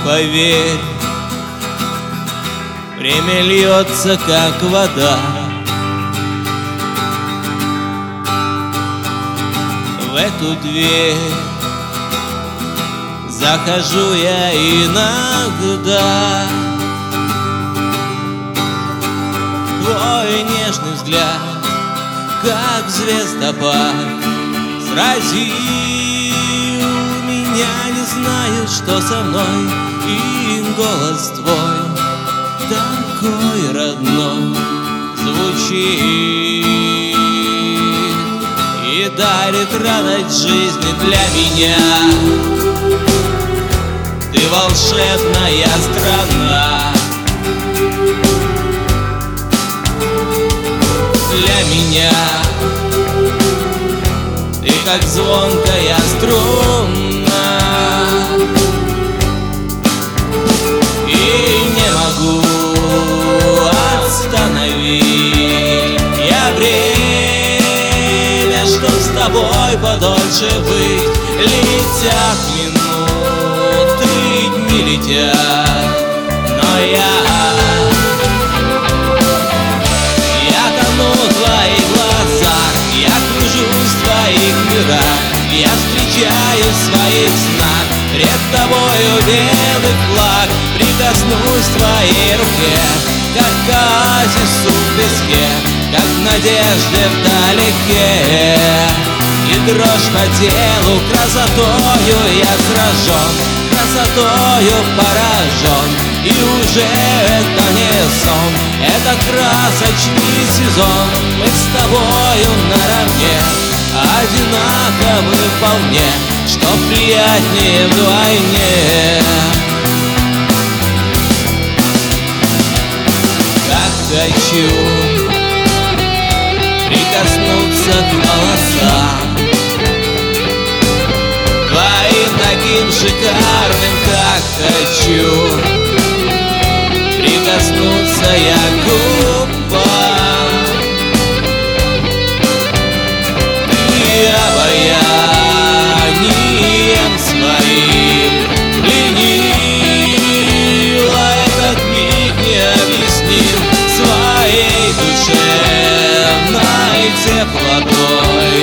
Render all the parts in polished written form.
поверь, время льется, как вода. В эту дверь захожу я иногда. Твой нежный взгляд, как звездопад, сразил меня, не знаю, что со мной. И голос твой такой родной звучит и дарит радость жизни для меня. Ты волшебная страна для меня. Ты как звонкая струна, и не могу остановить я время, чтоб с тобой подольше быть. Летят минуты, дни летят, но я тону в твоих глазах, я кружусь в твоих мирах, я встречаю в своих снах пред тобою белый флаг. Прикоснусь к твоей руке, как к оазису в песке, как в надежде вдалеке. И дрожь по телу, красотою я сражен, красотою поражен. И уже это не сон, это красочный сезон. Мы с тобою наравне, одинаковы вполне, что приятнее вдвойне. Как хочу прикоснуться к волосам твоим таким шикарным, как хочу прикоснуться я к губам. Ты обаянием своим пленила, этот миг необъясним, своей душевной теплотой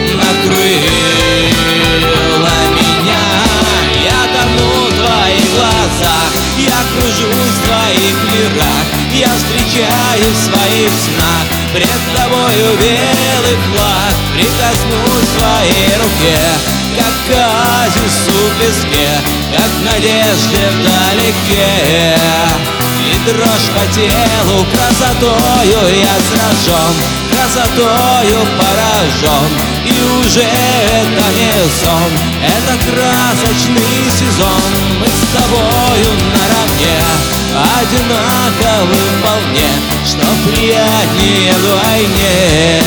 накрыла меня. Я тону в твоих глазах, я кружусь в твоих мирах, я встречаю в своих снах пред тобою белый флаг. Прикоснусь к твоей руке, как к оазису в песке, как в надежде вдалеке. И дрожь по телу, красотою я сражен, красотою поражен. И уже это не сон, это красочный сезон. Мы с тобою наравне, одинаковы вполне, что приятнее вдвойне.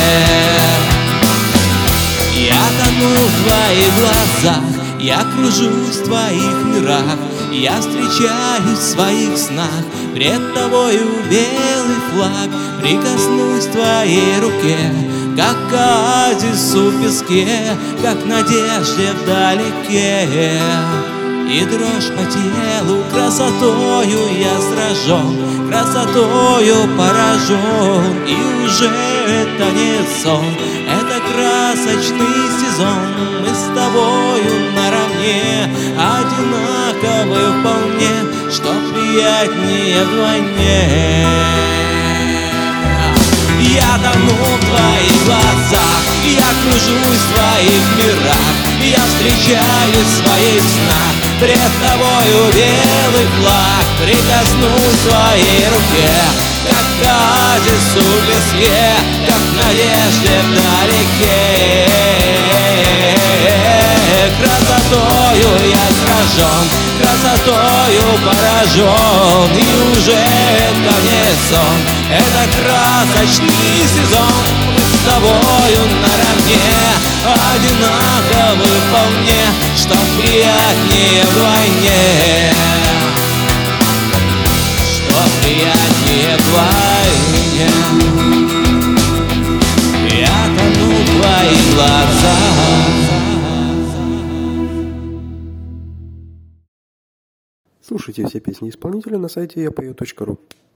Я тону в твоих глазах, я кружусь в твоих мирах, я встречаюсь в своих снах пред тобою белый флаг. Прикоснусь к твоей руке, как к оазису в песке, как в надежде вдалеке. И дрожь по телу, красотою я сражен, красотою поражен. И уже это не сон, это красочный сезон. Мы с тобою наравне, одинаковы вполне, что приятнее вдвойне. Я тону в твоих глазах, я кружусь в твоих мирах, я встречаюсь в своих снах пред тобою белый флаг. Прикоснусь к твоей руке, как к оазису в песке, как в надежде вдалеке. Красотою я сражен, красотою поражен. И уже это не сон, это красочный сезон. Мы с тобою наравне, одинаковы вполне, что приятнее вдвойне, что приятнее вдвойне. Я тону в твоих глазах. Слушайте все песни исполнителя на сайте yapою.ru.